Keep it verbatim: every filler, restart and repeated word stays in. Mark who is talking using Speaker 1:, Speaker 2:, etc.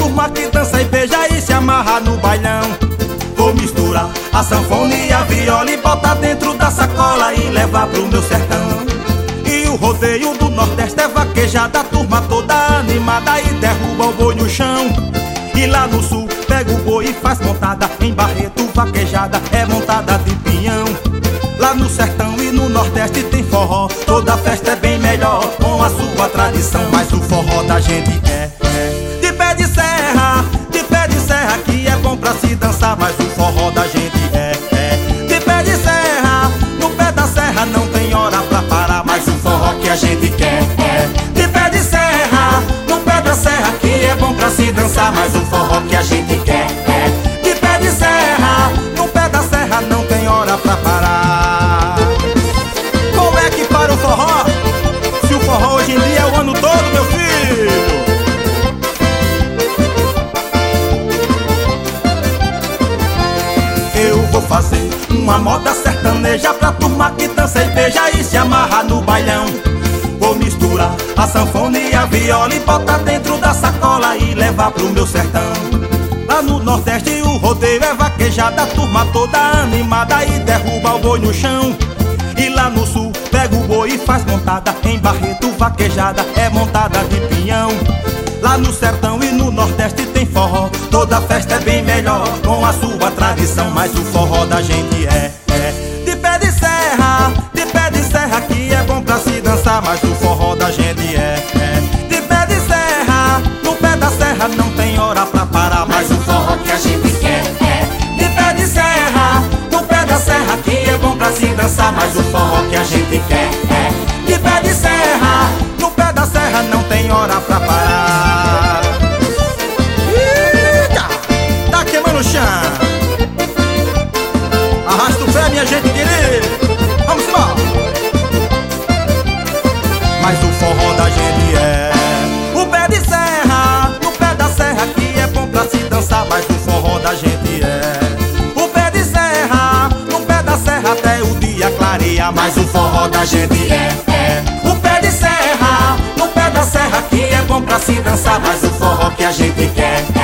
Speaker 1: turma que dança e beija e se amarra no bailão. Vou misturar a sanfona e a viola e botar dentro da sacola e levar pro meu sertão. E o rodeio do Nordeste é vaquejada, a turma toda animada e derruba o boi no chão. E lá no Sul pega o boi e faz montada, em Barreto vaquejada é montada de pinhão. Lá no sertão e no Nordeste tem forró, toda festa é bem melhor com a sua tradição. Mas o forró da gente é, é de pé de serra, de pé de serra que é bom pra se dançar. Mas o forró da gente é, é de pé de serra, no pé da serra não tem hora pra parar. Mas o forró que a gente quer é de pé de serra, no pé da serra que é bom pra se dançar. Mas o forró que a gente quer é de pé de serra, no pé da serra não tem hora pra parar. Como é que para o forró? Se o forró hoje em dia é o ano todo, meu filho. Eu vou fazer uma moda sertaneja pra turma que dança e beija e se amarra no bailão. Vou misturar a sanfona e a viola e botar dentro da sacola e levar pro meu sertão. Lá no Nordeste o rodeio é vaquejada, a turma toda animada e derruba o boi no chão. E lá no Sul pega o boi e faz montada, em Barreto vaquejada é montada de pinhão. Lá no sertão e no Nordeste tem forró, toda festa é bem melhor com a sua tradição. Mas o forró da gente é, é de pé de serra, de pé de serra que é bom pra se dançar. Mas o forró da gente é, é de pé de serra, no pé da serra não tem hora pra parar. Mas o forró que a gente quer é de pé de serra, no pé da serra que é bom pra se dançar. Mas o forró que a gente quer é de pé de serra, no pé da serra não tem hora pra parar. Eita, tá queimando o chão. Arrasta o pé, minha gente querida. Vamos embora. Mas o forró da gente é o pé de serra, no pé da serra que é bom pra se dançar. Mas o forró da gente é o pé de serra, no pé da serra até o dia clarear. Mas o forró da gente é, é o pé de serra, no pé da serra que é bom pra se dançar. Mas o forró que a gente quer